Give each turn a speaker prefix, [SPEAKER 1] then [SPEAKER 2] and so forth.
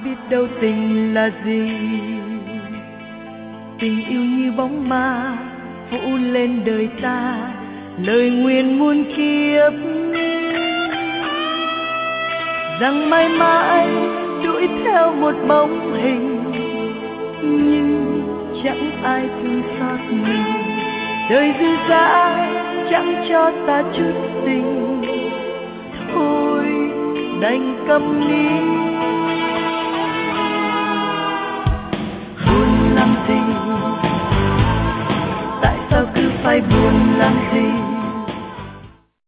[SPEAKER 1] biết đâu tình là gì. Tình yêu như bóng ma phủ lên đời ta, lời nguyền muôn kiếp rằng mãi mãi đuổi theo một bóng hình, nhưng chẳng ai thương xót mình. Đời dư dả chẳng cho ta chút tình, thôi đành câm nín.